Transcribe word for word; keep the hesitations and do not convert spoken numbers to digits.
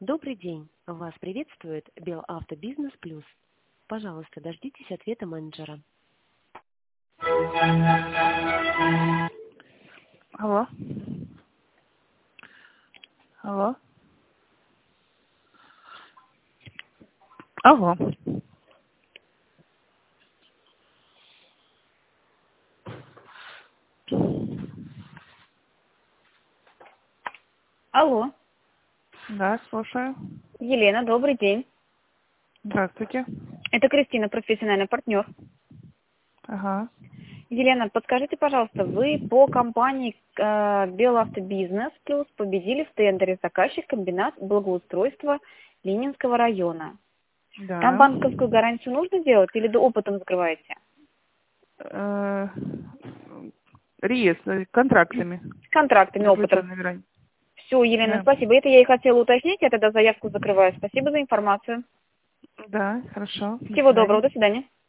Добрый день. Вас приветствует Белавто Бизнес Плюс. Пожалуйста, дождитесь ответа менеджера. Алло. Алло. Алло. Алло, Да, слушаю. Елена, добрый день. Здравствуйте. Это Кристина, профессиональный партнер. Ага. Елена, подскажите, пожалуйста, вы по компании э, Белавтобизнес Плюс победили в тендере заказчик комбинат благоустройства Ленинского района. Там Да. банковскую гарантию нужно делать или до опытом закрываете? Э, Реестр контрактами. С контрактами, опытом. Заключенными ранее. Все, Елена, Да. спасибо. Это я и хотела уточнить, я тогда заявку закрываю. Спасибо за информацию. Да, хорошо. До Всего свидания. доброго, до свидания.